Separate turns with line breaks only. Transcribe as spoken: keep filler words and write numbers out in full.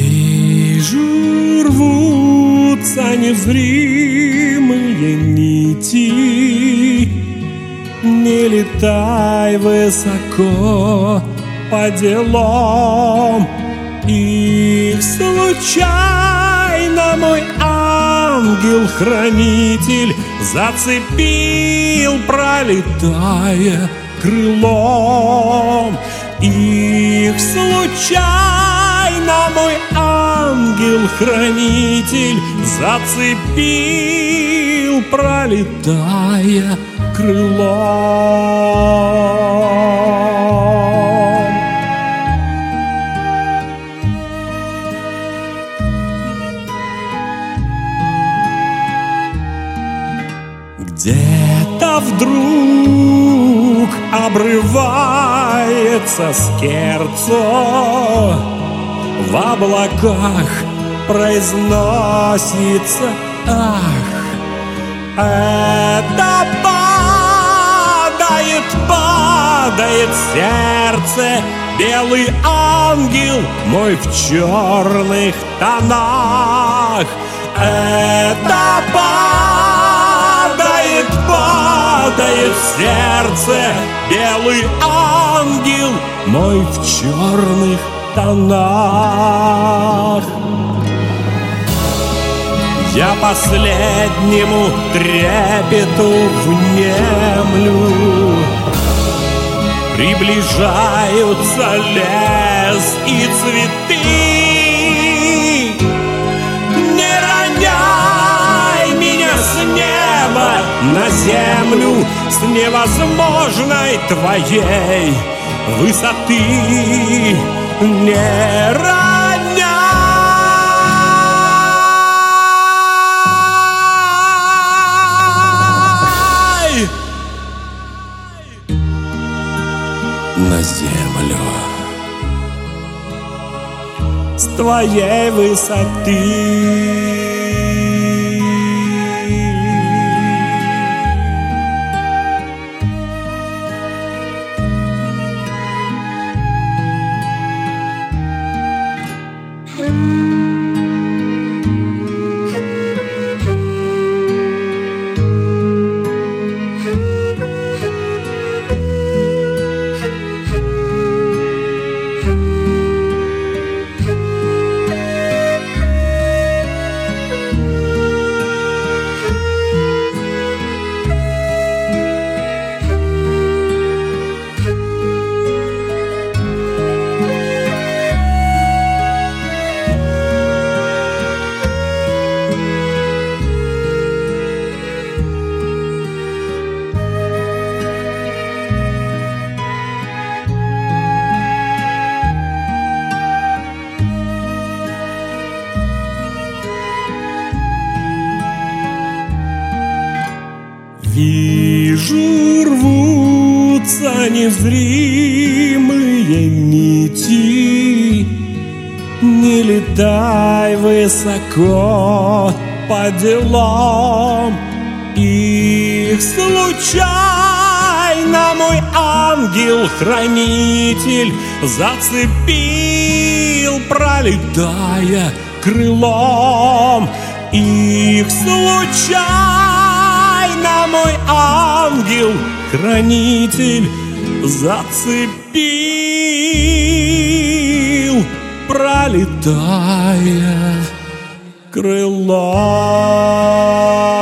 Вижу, рвутся незримые нити. Не летай высоко по делам, их случайно мой ангел-хранитель зацепил, пролетая крылом. Их случайно мой ангел-хранитель зацепил, пролетая крылом. Где-то вдруг обрывается скерцо, в облаках произносится ах. Это падает, падает сердце, белый ангел мой в черных тонах. Это падает, падает сердце, белый ангел мой в черных тонах. Я последнему трепету внемлю. Приближаются лес и цветы. Не роняй меня с неба на землю, с невозможной твоей высоты. Не роняй на землю с твоей высоты. Вижу, рвутся незримые нити. Не летай высоко по делам, их случайно мой ангел-хранитель зацепил, пролетая крылом. Их случайно мой ангел-хранитель зацепил, пролетая крылом.